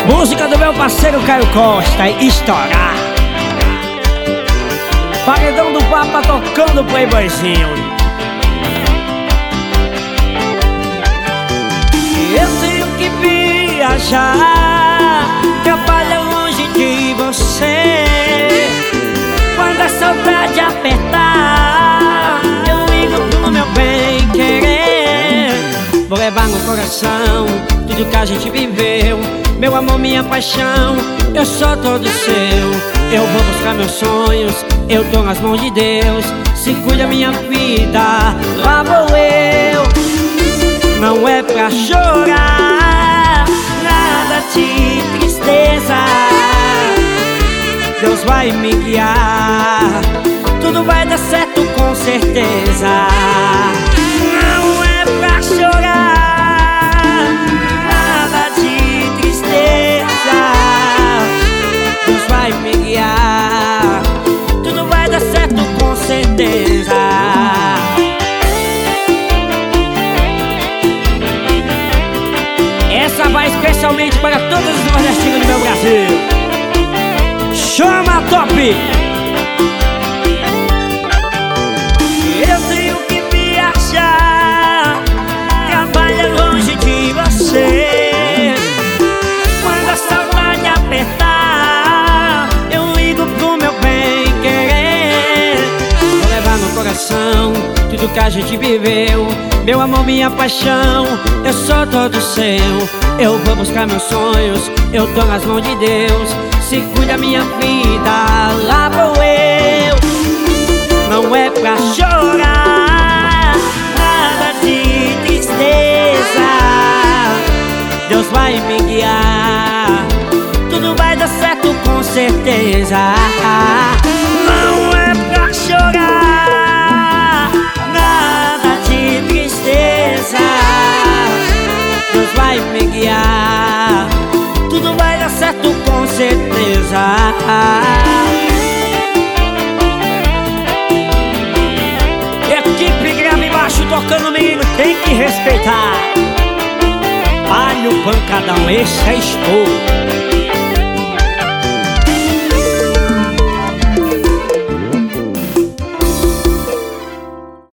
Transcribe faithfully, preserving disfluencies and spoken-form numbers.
Música do meu parceiro Caio Costa, Estourar. Paredão do Papa tocando Playboyzinho. Eu tenho que viajar, trabalho longe de você. Quando a saudade apertar, eu ligo pro meu bem querer. Vou levar no coração tudo que a gente viveu. Meu amor, minha paixão, eu sou todo seu. Eu vou buscar meus sonhos, eu tô nas mãos de Deus. Se cuida minha vida, lá vou eu. Não é pra chorar, nada de tristeza. Deus vai me guiar, tudo vai dar certo com certeza. Não é pra chorar, nada de tristeza. Deus vai me guiar, tudo vai dar certo com certeza. Essa vai especialmente para todos os nordestinos do meu Brasil. Chama top! Eu tenho que viajar, trabalha longe de você. Quando a saudade apertar, eu ligo pro meu bem querer. Vou levar no coração tudo que a gente viveu. Meu amor, minha paixão, eu sou todo seu. Eu vou buscar meus sonhos, eu tô nas mãos de Deus. Se cuida minha vida, lá vou eu. Não é pra chorar, nada de tristeza. Deus vai me guiar, tudo vai dar certo com certeza. Não é pra chorar, nada de tristeza. Deus vai me guiar, tudo vai dar certo com certeza. Equipe grave baixo tocando, menino, tem que respeitar. Palho pancadão, esse é estouro.